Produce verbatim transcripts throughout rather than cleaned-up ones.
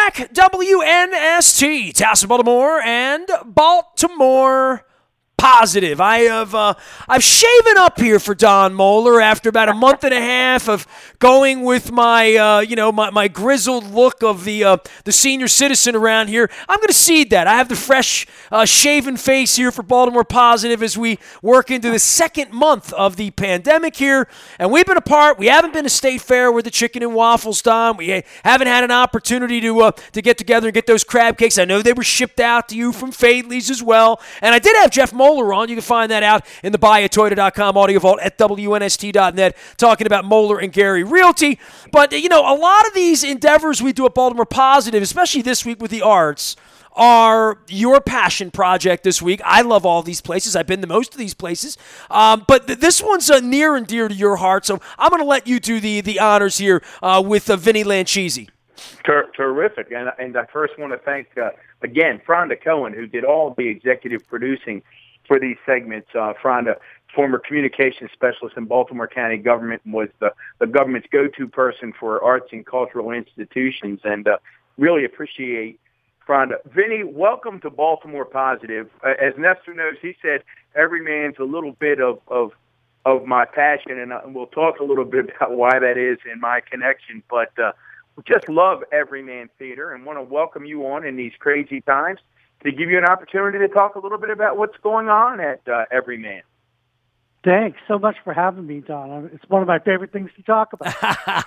back. W N S T, Towson, Baltimore, and Baltimore Positive. I have uh, I've shaven up here for Don Moeller after about a month and a half of going with my uh, you know my, my grizzled look of the uh, the senior citizen around here. I'm going to cede that. I have the fresh uh, shaven face here for Baltimore Positive as we work into the second month of the pandemic here, and we've been apart. We haven't been to State Fair with the chicken and waffles, Don. We haven't had an opportunity to uh, to get together and get those crab cakes. I know they were shipped out to you from Fadley's as well, and I did have Jeff Moeller on. You can find that out in the buy a toyota dot com audio vault at W N S T dot net, talking about Moeller and Gary Realty. But, you know, a lot of these endeavors we do at Baltimore Positive, especially this week with the arts, are your passion project this week. I love all these places. I've been to most of these places. Um, but th- this one's uh, near and dear to your heart, so I'm going to let you do the, the honors here uh, with uh, Vinny Lanchisi. Ter- terrific. And, and I first want to thank, uh, again, Fronda Cohen, who did all the executive producing for these segments. uh, Fronda, former communications specialist in Baltimore County government, was the, the government's go-to person for arts and cultural institutions, and uh, really appreciate Fronda. Vinny, welcome to Baltimore Positive. Uh, as Nestor knows, he said every man's a little bit of, of, of my passion, and uh, we'll talk a little bit about why that is in my connection, but uh, we just love Everyman Theater and want to welcome you on in these crazy times to give you an opportunity to talk a little bit about what's going on at uh, Everyman. Thanks so much for having me, Don. It's one of my favorite things to talk about. how,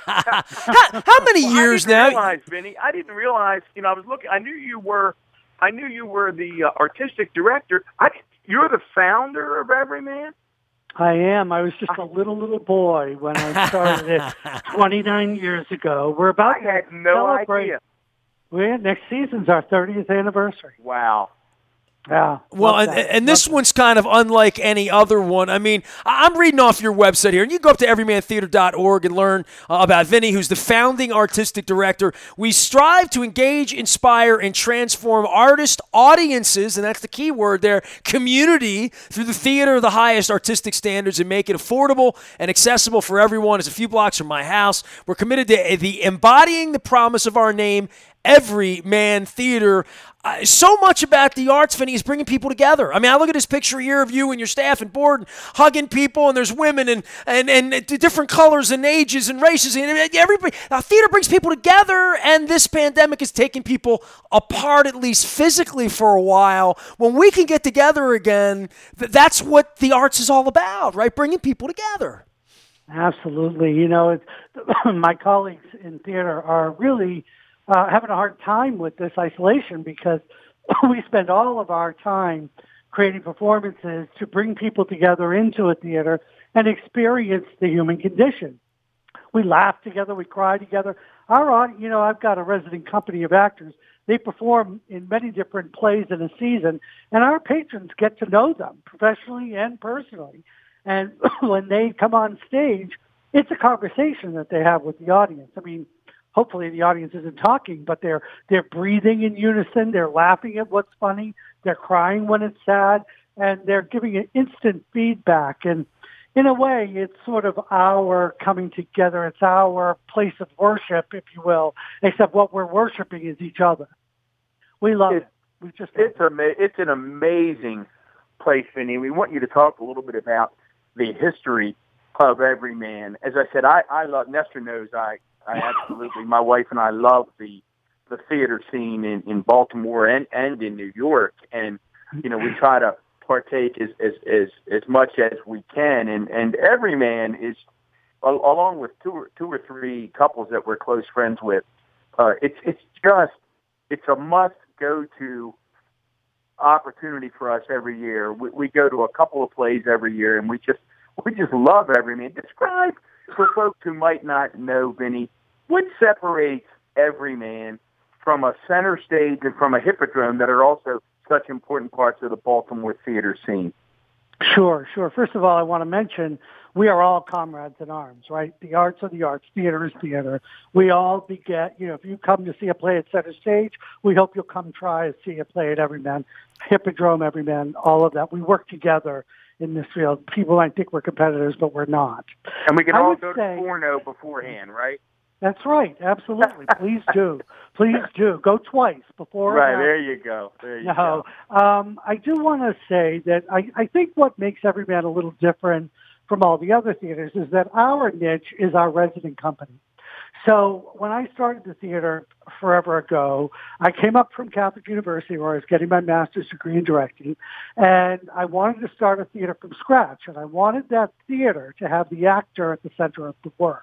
how many well, years I didn't now? Realize, Vinny, I didn't realize. You know, I was looking. I knew you were. I knew you were the uh, artistic director. I, you're the founder of Everyman. I am. I was just a little little boy when I started it twenty-nine years ago. We're about I to had no celebrate. idea. Well, next season's our thirtieth anniversary. Wow. Yeah. Well, and, and this love one's kind of unlike any other one. I mean, I'm reading off your website here, and you can go up to everyman theater dot org and learn uh, about Vinny, who's the founding artistic director. We strive to engage, inspire, and transform artist audiences, and that's the key word there, community, through the theater of the highest artistic standards and make it affordable and accessible for everyone. It's a few blocks from my house. We're committed to the embodying the promise of our name, Everyman Theater. Uh, so much about the arts, Vinny, is bringing people together. I mean, I look at this picture here of you and your staff and board and hugging people, and there's women and and, and different colors and ages and races. And everybody, uh, theater brings people together, and this pandemic is taking people apart, at least physically, for a while. When we can get together again, th- that's what the arts is all about, right? Bringing people together. Absolutely. You know, it's, my colleagues in theater are really Uh, having a hard time with this isolation because we spend all of our time creating performances to bring people together into a theater and experience the human condition. We laugh together, we cry together. Our, you know, I've got a resident company of actors. They perform in many different plays in a season, and our patrons get to know them professionally and personally. And when they come on stage, it's a conversation that they have with the audience. I mean, hopefully the audience isn't talking, but they're they're breathing in unison. They're laughing at what's funny. They're crying when it's sad, and they're giving it instant feedback. And in a way, it's sort of our coming together. It's our place of worship, if you will, except what we're worshiping is each other. We love it. it. We just it's, ama- it's an amazing place, Vinny. We want you to talk a little bit about the history of Everyman. As I said, I, I love, Nestor knows I, I absolutely, my wife and I love the the theater scene in, in Baltimore and, and in New York. And, you know, we try to partake as, as, as, as much as we can. And, and Everyman is, along with two or, two or three couples that we're close friends with, uh, it's, it's just, it's a must-go-to opportunity for us every year. We, we go to a couple of plays every year, and we just, we just love Everyman. Describe, for folks who might not know, Vinny, what separates Everyman from a center stage and from a hippodrome that are also such important parts of the Baltimore theater scene? Sure, sure. First of all, I want to mention we are all comrades in arms, right? The arts are the arts. Theater is theater. We all beget, you know, if you come to see a play at center stage, we hope you'll come try to see a play at Everyman, Hippodrome, Everyman, all of that. We work together in this field. People might think we're competitors, but we're not. And we can I all would go say, to Forno beforehand, right? That's right. Absolutely. Please do. Please do. Go twice before. Right. There you go. There you no. go. Um, I do want to say that I, I think what makes Everyman a little different from all the other theaters is that our niche is our resident company. So when I started the theater forever ago, I came up from Catholic University where I was getting my master's degree in directing, and I wanted to start a theater from scratch, and I wanted that theater to have the actor at the center of the work.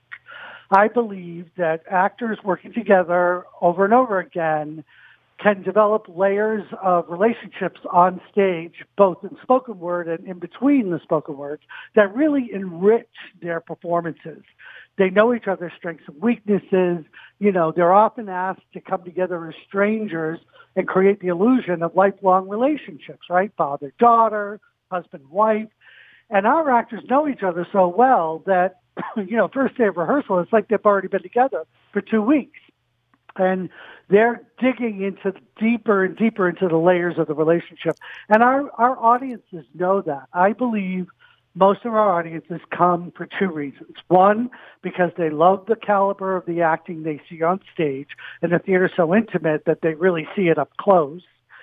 I believe that actors working together over and over again can develop layers of relationships on stage, both in spoken word and in between the spoken words, that really enrich their performances. They know each other's strengths and weaknesses. You know, they're often asked to come together as strangers and create the illusion of lifelong relationships, right? Father-daughter, husband-wife. And our actors know each other so well that, you know, first day of rehearsal, it's like they've already been together for two weeks. And they're digging into deeper and deeper into the layers of the relationship. And our, our audiences know that. I believe most of our audiences come for two reasons. One, because they love the caliber of the acting they see on stage, and the theater's so intimate that they really see it up close.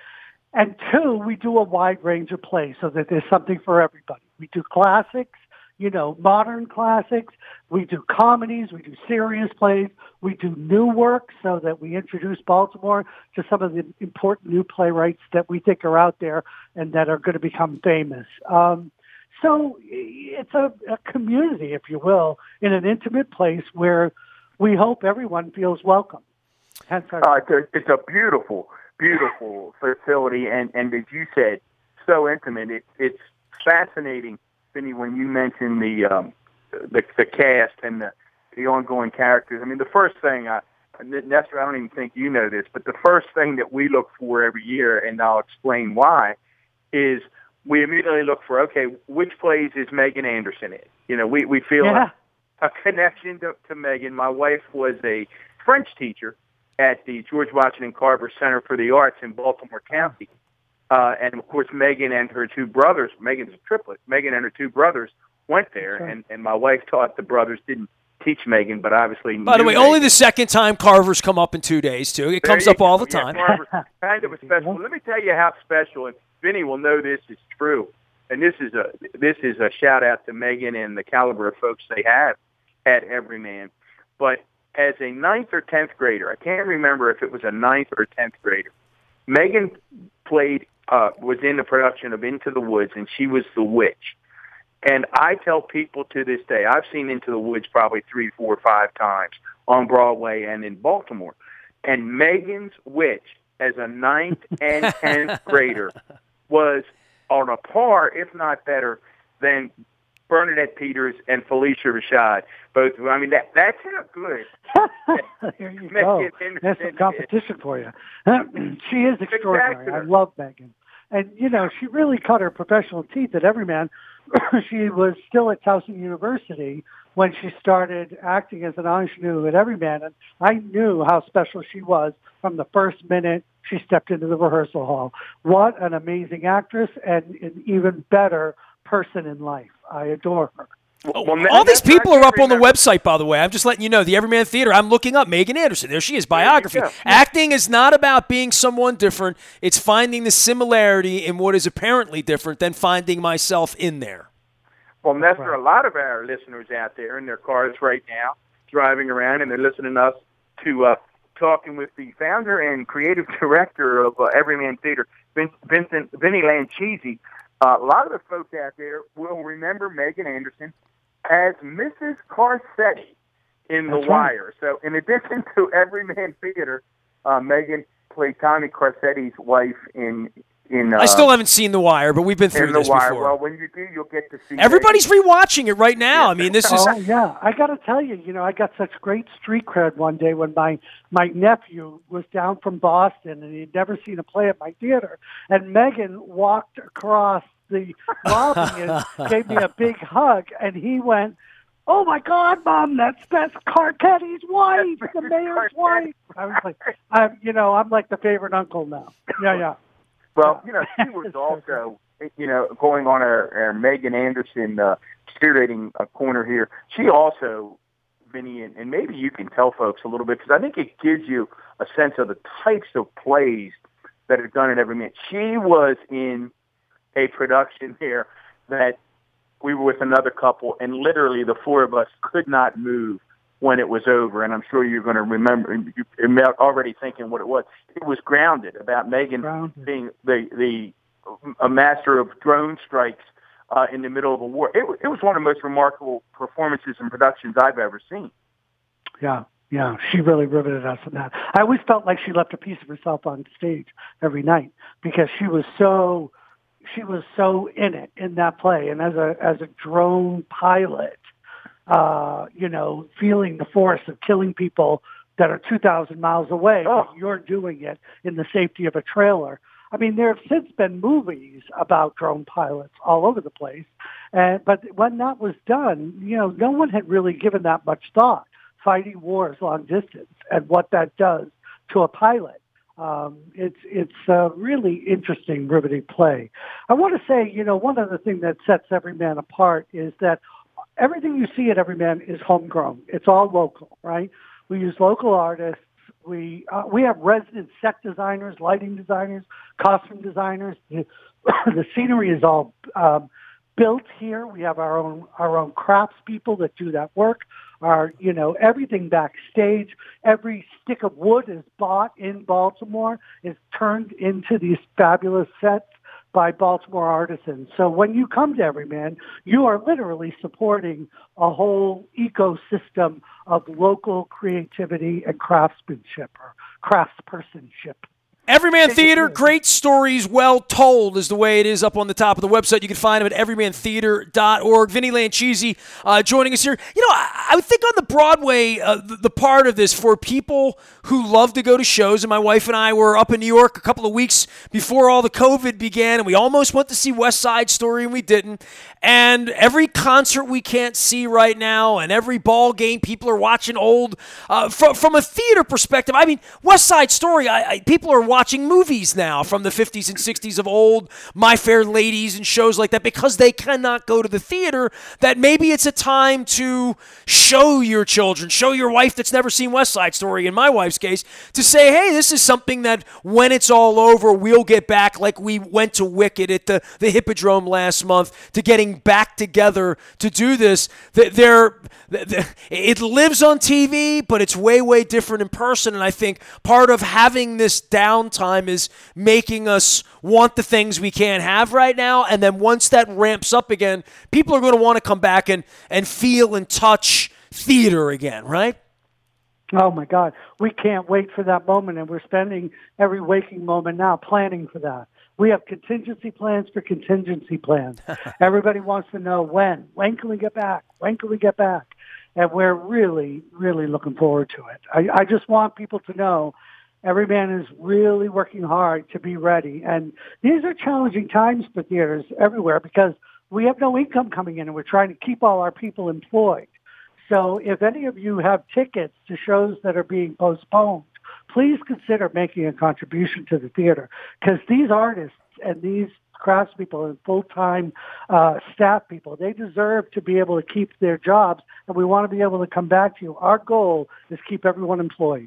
And two, we do a wide range of plays so that there's something for everybody. We do classics, you know, modern classics. We do comedies. We do serious plays. We do new work so that we introduce Baltimore to some of the important new playwrights that we think are out there and that are going to become famous. Um, So it's a, a community, if you will, in an intimate place where we hope everyone feels welcome. Hence our- uh, it's, a, it's a beautiful, beautiful facility, and, and as you said, so intimate. It, it's fascinating, Vinny, when you mention the um, the, the cast and the, the ongoing characters. I mean, the first thing, I, Nestor, I don't even think you know this, but the first thing that we look for every year, and I'll explain why, is we immediately look for, okay, which plays is Megan Anderson in? You know, we, we feel yeah. a, a connection to, to Megan. My wife was a French teacher at the George Washington Carver Center for the Arts in Baltimore County. Uh, and, of course, Megan and her two brothers, Megan's a triplet, Megan and her two brothers went there, right. and, and my wife taught the brothers, didn't teach Megan, but obviously By the way, Megan. only the second time Carver's come up in two days, too. It There comes you up all go. the time. Yeah, Carver, kind of a special. Let me tell you how special, and Vinny will know this is true. And this is a this is a shout out to Megan and the caliber of folks they have at Everyman. But as a ninth or tenth grader, I can't remember if it was a ninth or tenth grader, Megan played uh, was in the production of Into the Woods, and she was the witch. And I tell people to this day, I've seen Into the Woods probably three, four, five times on Broadway and in Baltimore. And Megan's witch, as a ninth and tenth grader, was on a par, if not better, than Bernadette Peters and Felicia Rashad. Both, I mean, that that's how good. There you go. That's some competition for you. She is extraordinary. I love Megan. And, you know, she really cut her professional teeth at Everyman. She was still at Towson University when she started acting as an ingenue at Everyman. And I knew how special she was from the first minute she stepped into the rehearsal hall. What an amazing actress and an even better person in life. I adore her. Well, well, all these people are up on the website, by the way. I'm just letting you know. The Everyman Theater, I'm looking up Megan Anderson. There she is, biography. Acting is not about being someone different. It's finding the similarity in what is apparently different than finding myself in there. Well, Nestor, a lot of our listeners out there in their cars right now, driving around, and they're listening to us to uh, talking with the founder and creative director of uh, Everyman Theater, Vin- Vincent Vinny Lanchisi. Uh, a lot of the folks out there will remember Megan Anderson as Missus Carcetti in The That's Wire. Right. So in addition to Everyman Theater, uh, Megan played Tommy Carcetti's wife in in. Uh, I still haven't seen The Wire, but we've been through in The this Wire. before. Well, when you do, you'll get to see. Everybody's Megan. rewatching it right now. Yeah. I mean, this is. Oh yeah, I got to tell you, you know, I got such great street cred one day when my my nephew was down from Boston and he'd never seen a play at my theater, and Megan walked across the lobby and gave me a big hug, and he went, "Oh my God, Mom, that's that's Carcetti's wife, the mayor's wife." I was like, I'm, you know, I'm like the favorite uncle now. Yeah, yeah. Well, you know, she was also, you know, going on our, our Megan Anderson uh, cheerleading uh, corner here. She also Vinny, and, and maybe you can tell folks a little bit, because I think it gives you a sense of the types of plays that are done at Everyman. She was in a production here that we were with another couple, and literally the four of us could not move when it was over. And I'm sure you're going to remember, you're already thinking what it was. It was Grounded, about Megan Grounded. being the, the a master of drone strikes uh, in the middle of a war. It, it was one of the most remarkable performances and productions I've ever seen. Yeah. Yeah, she really riveted us in that. I always felt like she left a piece of herself on stage every night, because she was so she was so in it in that play. And as a as a drone pilot, uh, you know, feeling the force of killing people that are two thousand miles away, oh. but you're doing it in the safety of a trailer. I mean, there have since been movies about drone pilots all over the place, and but when that was done, you know, no one had really given that much thought. Fighting wars long distance and what that does to a pilot. Um, it's it's a really interesting, riveting play. I want to say, you know, one other thing that sets Everyman apart is that everything you see at Everyman is homegrown. It's all local, right? We use local artists. We uh, we have resident set designers, lighting designers, costume designers. The, the scenery is all um, built here. We have our own our own crafts people that do that work. Our, you know, everything backstage, every stick of wood is bought in Baltimore, is turned into these fabulous sets by Baltimore artisans. So when you come to Everyman, you are literally supporting a whole ecosystem of local creativity and craftsmanship or craftspersonship. Everyman Theater, great stories, well told, is the way it is up on the top of the website. You can find them at everyman theater dot org. Vinny Lanchese uh, joining us here. You know, I, I would think on the Broadway, uh, the, the part of this for people who love to go to shows, and my wife and I were up in New York a couple of weeks before all the COVID began, and we almost went to see West Side Story, and we didn't. And every concert we can't see right now, and every ball game people are watching old. Uh, from, from a theater perspective, I mean, West Side Story, I, I, people are watching movies now from the fifties and sixties of old, My Fair Ladies and shows like that, because they cannot go to the theater, that maybe it's a time to show your children, show your wife that's never seen West Side Story, in my wife's case, to say, hey, this is something that when it's all over, we'll get back like we went to Wicked at the, the Hippodrome last month, to getting back together to do this. They're, they're, it lives on T V, but it's way, way different in person, and I think part of having this downtime is making us want the things we can't have right now, and then once that ramps up again, people are going to want to come back and, and feel and touch theater again, right? Oh, my God. We can't wait for that moment, and we're spending every waking moment now planning for that. We have contingency plans for contingency plans. Everybody wants to know when. When can we get back? When can we get back? And we're really, really looking forward to it. I, I just want people to know Everyman is really working hard to be ready. And these are challenging times for theaters everywhere, because we have no income coming in, and we're trying to keep all our people employed. So if any of you have tickets to shows that are being postponed, please consider making a contribution to the theater, because these artists and these craftspeople and full-time uh, staff people, they deserve to be able to keep their jobs, and we want to be able to come back to you. Our goal is keep everyone employed.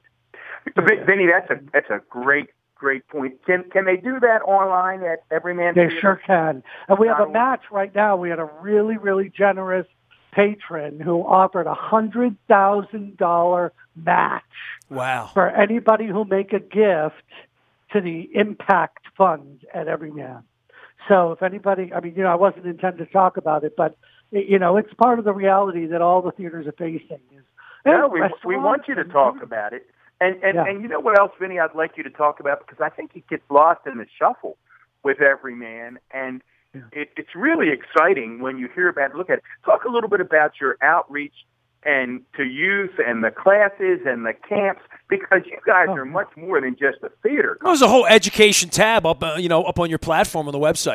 Vinny, that's a that's a great great point. Can can they do that online at Everyman? They sure can. And we have a match right now. We had a really really generous patron who offered a hundred thousand dollar match. Wow! For anybody who'll make a gift to the Impact Fund at Everyman. So if anybody, I mean, you know, I wasn't intended to talk about it, but you know, it's part of the reality that all the theaters are facing. Is no, we we want you to talk about it. And and, yeah. and you know what else, Vinny, I'd like you to talk about, because I think it gets lost in the shuffle with Everyman, and yeah. it, it's really exciting when you hear about it. Look at it. Talk a little bit about your outreach and to youth and the classes and the camps, because you guys oh. are much more than just a theater. There's a whole education tab up, uh, you know, up on your platform on the website.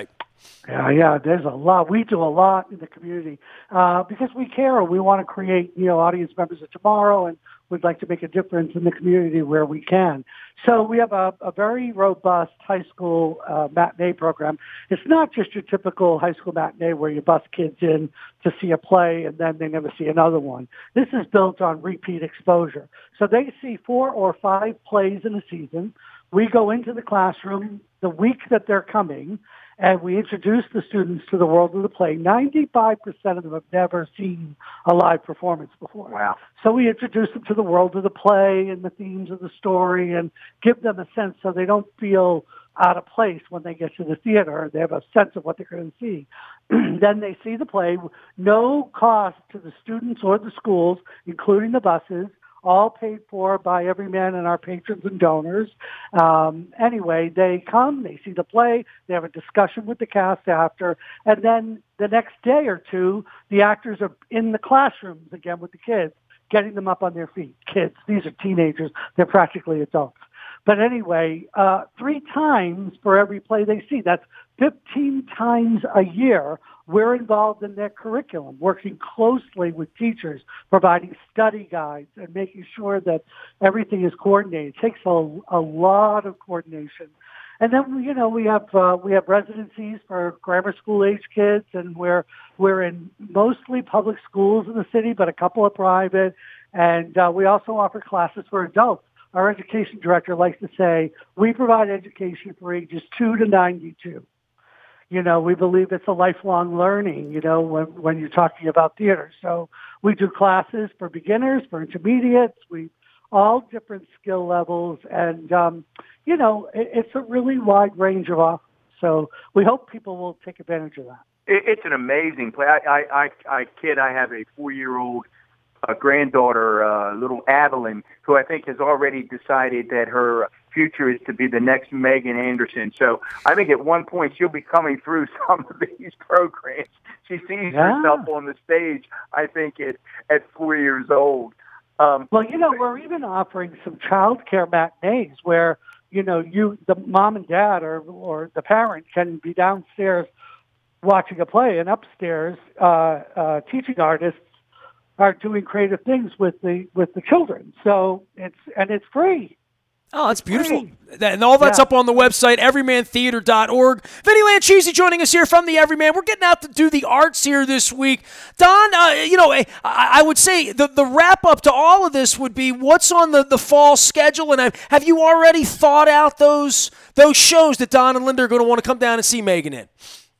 Yeah, yeah, there's a lot. We do a lot in the community uh, because we care. We want to create, you know, audience members of tomorrow, and we'd like to make a difference in the community where we can. So we have a, a very robust high school uh, matinee program. It's not just your typical high school matinee where you bus kids in to see a play and then they never see another one. This is built on repeat exposure. So they see four or five plays in a season. We go into the classroom the week that they're coming, and we introduce the students to the world of the play. ninety-five percent of them have never seen a live performance before. Wow. So we introduce them to the world of the play and the themes of the story and give them a sense so they don't feel out of place when they get to the theater. They have a sense of what they're going to see. Then they see the play. No cost to the students or the schools, including the buses. All paid for by Everyman and our patrons and donors. Um, anyway, they come, they see the play, they have a discussion with the cast after, and then the next day or two, the actors are in the classrooms again with the kids, getting them up on their feet. Kids, these are teenagers, they're practically adults. But anyway, uh, three times for every play they see. That's fifteen times a year. We're involved in their curriculum, working closely with teachers, providing study guides, and making sure that everything is coordinated. It takes a, a lot of coordination. And then, you know, we have uh, we have residencies for grammar school age kids, and we're we're in mostly public schools in the city, but a couple of private. And uh, we also offer classes for adults. Our education director likes to say, we provide education for ages two to ninety-two. You know, we believe it's a lifelong learning, you know, when, when you're talking about theater. So we do classes for beginners, for intermediates, we all different skill levels. And, um, you know, it, it's a really wide range of offers. So we hope people will take advantage of that. It, it's an amazing play. I, I, I, I kid, I have a four-year-old uh, granddaughter, uh, little Adeline, who I think has already decided that her future is to be the next Megan Anderson. So I think at one point she'll be coming through some of these programs. She sees yeah. herself on the stage, I think, at, at four years old. Um, well, you know, we're even offering some child care matinees where, you know, you, the mom and dad or, or the parent can be downstairs watching a play, and upstairs uh, uh, teaching artists are doing creative things with the with the children. So it's and it's free. Oh, that's beautiful. That, and all that's yeah. up on the website, everyman theater dot org. Vinny Lanchese joining us here from the Everyman. We're getting out to do the arts here this week. Don, uh, you know, I, I would say the, the wrap-up to all of this would be what's on the, the fall schedule, and have, have you already thought out those those shows that Don and Linda are going to want to come down and see Megan in?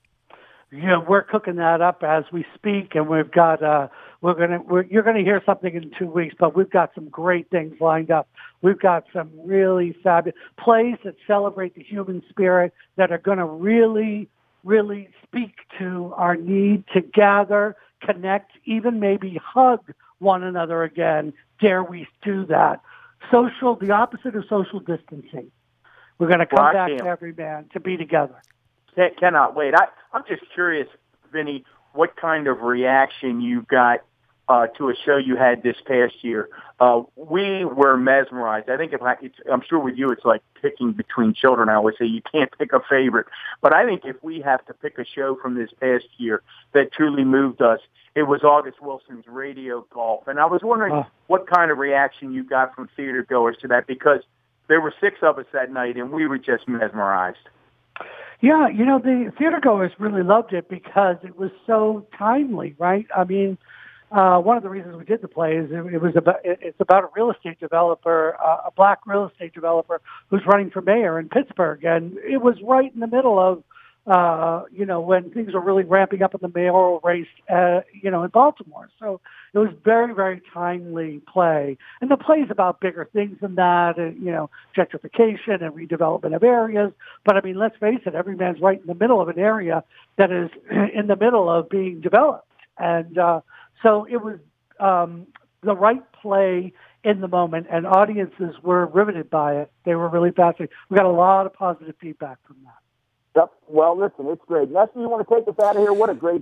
Yeah, we're cooking that up as we speak, and we've got uh, we're gonna we're, you're gonna hear something in two weeks, but we've got some great things lined up. We've got some really fabulous plays that celebrate the human spirit that are going to really, really speak to our need to gather, connect, even maybe hug one another again. Dare we do that? Social, the opposite of social distancing. We're going to come well, back to Everyman to be together. Cannot wait. I, I'm just curious, Vinny, what kind of reaction you got uh, to a show you had this past year. Uh, we were mesmerized. I think if I, it's, I'm sure with you it's like picking between children. I always say you can't pick a favorite. But I think if we have to pick a show from this past year that truly moved us, it was August Wilson's Radio Golf. And I was wondering oh. what kind of reaction you got from theater goers to that, because there were six of us that night and we were just mesmerized. Yeah, you know, the theater goers really loved it because it was so timely, right? I mean, uh, one of the reasons we did the play is it, it was about, it's about a real estate developer, uh, a black real estate developer who's running for mayor in Pittsburgh. And it was right in the middle of, uh, you know, when things were really ramping up in the mayoral race, uh, you know, in Baltimore. So it was very, very timely play. And the play is about bigger things than that, and, you know, gentrification and redevelopment of areas. But, I mean, let's face it, Everyman's right in the middle of an area that is in the middle of being developed. And uh, so it was um, the right play in the moment, and audiences were riveted by it. They were really fascinated. We got a lot of positive feedback from that. Yep. Well, listen, it's great. Nestor, you want to take us out of here? What a great bit.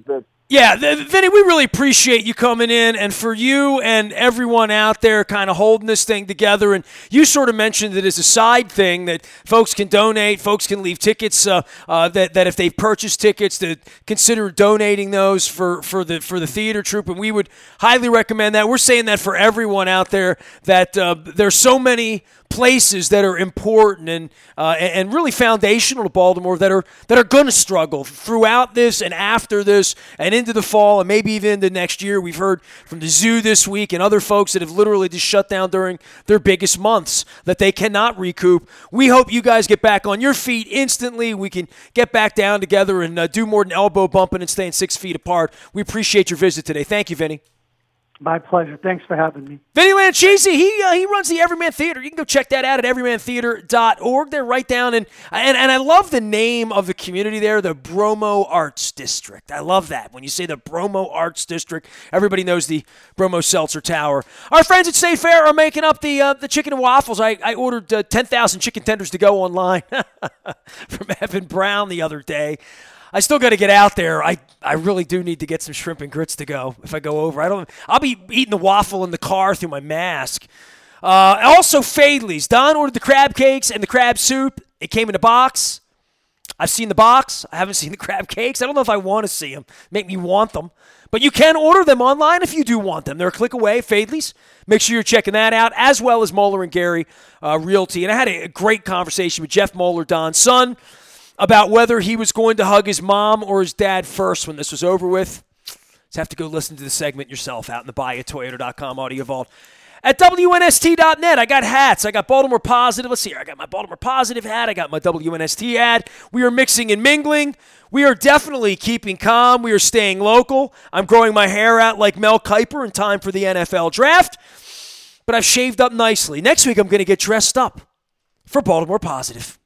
Yeah, th- Vinny, we really appreciate you coming in, and for you and everyone out there kind of holding this thing together. And you sort of mentioned it as a side thing that folks can donate, folks can leave tickets, uh, uh, that, that if they've purchased tickets, to consider donating those for, for the for the theater troupe, and we would highly recommend that. We're saying that for everyone out there, that uh, there's so many places that are important and uh, and really foundational to Baltimore that are that are going to struggle throughout this and after this and into the fall and maybe even into next year. We've heard from the zoo this week and other folks that have literally just shut down during their biggest months that they cannot recoup. We hope you guys get back on your feet instantly. We can get back down together and uh, do more than elbow bumping and staying six feet apart. We appreciate your visit today. Thank you, Vinny. My pleasure. Thanks for having me. Vinny Lanchese, he uh, he runs the Everyman Theater. You can go check that out at everyman theater dot org. They're right down in, and, and I love the name of the community there, the Bromo Arts District. I love that. When you say the Bromo Arts District, everybody knows the Bromo Seltzer Tower. Our friends at State Fair are making up the uh, the chicken and waffles. I, I ordered uh, ten thousand chicken tenders to go online from Evan Brown the other day. I still got to get out there. I, I really do need to get some shrimp and grits to go if I go over. I don't. I'll be eating the waffle in the car through my mask. Uh, also, Fadley's. Don ordered the crab cakes and the crab soup. It came in a box. I've seen the box. I haven't seen the crab cakes. I don't know if I want to see them. Make me want them. But you can order them online if you do want them. They're a click away, Fadley's. Make sure you're checking that out, as well as Moeller and Gary uh, Realty. And I had a great conversation with Jeff Moeller, Don's son, about whether he was going to hug his mom or his dad first when this was over with. Just have to go listen to the segment yourself out in the buy a toyota dot com audio vault. At W N S T dot net, I got hats. I got Baltimore Positive. Let's see here. I got my Baltimore Positive hat. I got my W N S T ad. We are mixing and mingling. We are definitely keeping calm. We are staying local. I'm growing my hair out like Mel Kiper in time for the N F L draft. But I've shaved up nicely. Next week, I'm going to get dressed up for Baltimore Positive.